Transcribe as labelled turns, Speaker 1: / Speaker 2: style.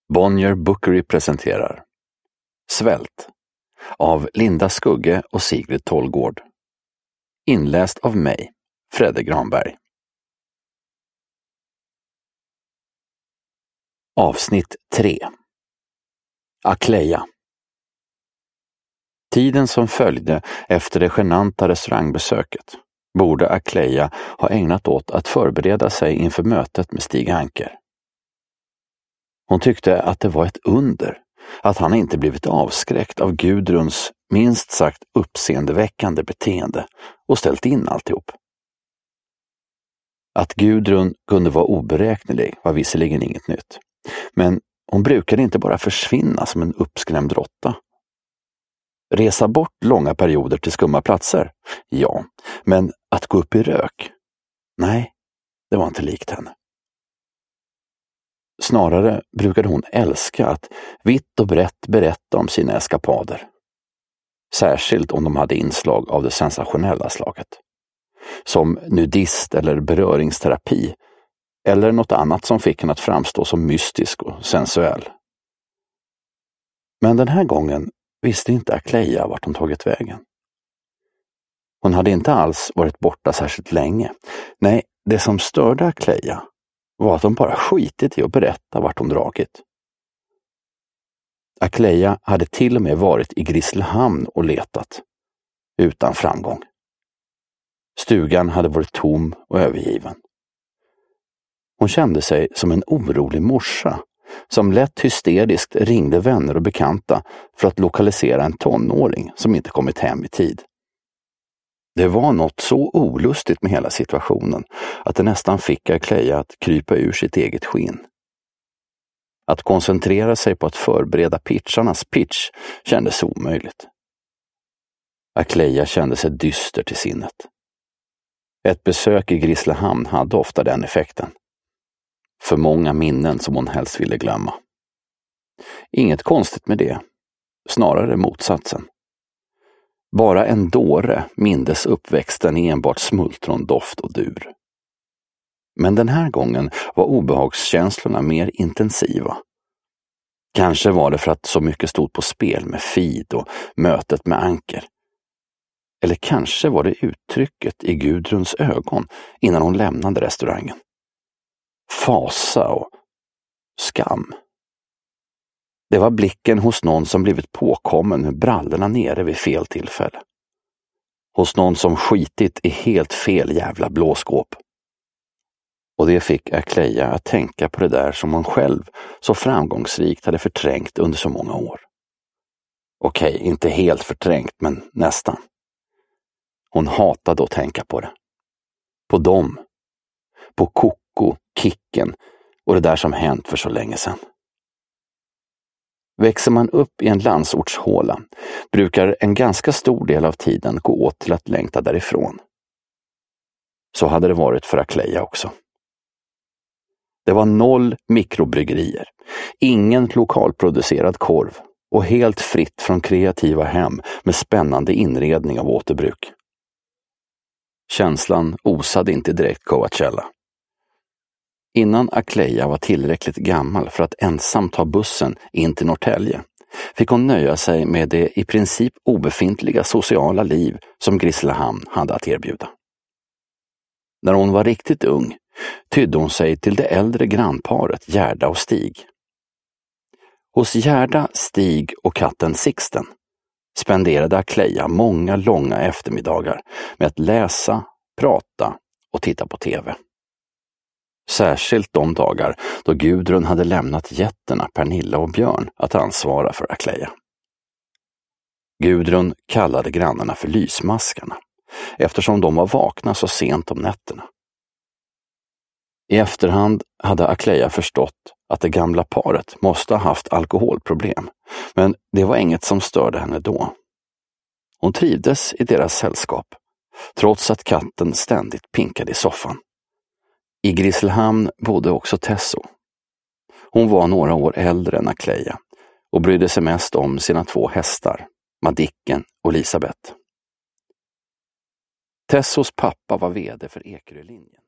Speaker 1: Bonnier Bookery presenterar Svält av Linda Skugge och Sigrid Tollgård. Inläst av mig, Fredde Granberg. Avsnitt 3. Akleja. Tiden som följde efter det genanta restaurangbesöket borde Akleja ha ägnat åt att förbereda sig inför mötet med Stig Anker. Hon tyckte att det var ett under att han inte blivit avskräckt av Gudruns minst sagt uppseendeväckande beteende och ställt in alltihop. Att Gudrun kunde vara oberäknelig var visserligen inget nytt, men hon brukade inte bara försvinna som en uppskrämd råtta. Resa bort långa perioder till skumma platser, ja, men att gå upp i rök? Nej, det var inte likt henne. Snarare brukade hon älska att vitt och brett berätta om sina eskapader. Särskilt om de hade inslag av det sensationella slaget. Som nudist eller beröringsterapi, eller något annat som fick henne att framstå som mystisk och sensuell. Men den här gången visste inte Akleja vart hon tagit vägen. Hon hade inte alls varit borta särskilt länge. Nej, det som störde Akleja var att hon bara skitit i att berätta vart hon dragit. Akleja hade till och med varit i Grisslehamn och letat, utan framgång. Stugan hade varit tom och övergiven. Hon kände sig som en orolig morsa som lätt hysteriskt ringde vänner och bekanta för att lokalisera en tonåring som inte kommit hem i tid. Det var något så olustigt med hela situationen att det nästan fick Akleja att krypa ur sitt eget skinn. Att koncentrera sig på att förbereda pitcharnas pitch kändes omöjligt. Akleja kände sig dyster till sinnet. Ett besök i Grisslehamn hade ofta den effekten. För många minnen som hon helst ville glömma. Inget konstigt med det, snarare motsatsen. Bara en dåre mindes uppväxten i enbart smultron, doft och dur. Men den här gången var obehagskänslorna mer intensiva. Kanske var det för att så mycket stod på spel med Fid och mötet med Anker. Eller kanske var det uttrycket i Gudruns ögon innan hon lämnade restaurangen. Fasa och skam. Det var blicken hos någon som blivit påkommen med brallorna nere vid fel tillfälle. Hos någon som skitit i helt fel jävla blåskåp. Och det fick Akleja att tänka på det där som hon själv så framgångsrikt hade förträngt under så många år. Okej, inte helt förträngt, men nästan. Hon hatade att tänka på det. På dem. På Koko, Kicken och det där som hänt för så länge sedan. Växer man upp i en landsortshåla brukar en ganska stor del av tiden gå åt till att längta därifrån. Så hade det varit för Akleja också. Det var 0 mikrobryggerier, ingen lokalproducerad korv och helt fritt från kreativa hem med spännande inredning av återbruk. Känslan osade inte direkt Coachella. Innan Akleja var tillräckligt gammal för att ensam ta bussen in till Norrtälje fick hon nöja sig med det i princip obefintliga sociala liv som Grisslehamn hade att erbjuda. När hon var riktigt ung tydde hon sig till det äldre grannparet Gerda och Stig. Hos Gerda, Stig och katten Sixten spenderade Akleja många långa eftermiddagar med att läsa, prata och titta på tv. Särskilt de dagar då Gudrun hade lämnat jätterna Pernilla och Björn att ansvara för Akleja. Gudrun kallade grannarna för lysmaskarna eftersom de var vakna så sent om nätterna. I efterhand hade Akleja förstått att det gamla paret måste ha haft alkoholproblem, men det var inget som störde henne då. Hon trivdes i deras sällskap, trots att katten ständigt pinkade i soffan. I Grisslehamn bodde också Tesso. Hon var några år äldre än Akleja och brydde sig mest om sina 2 hästar, Madicken och Elisabeth. Tessos pappa var vd för Ekerölinjen.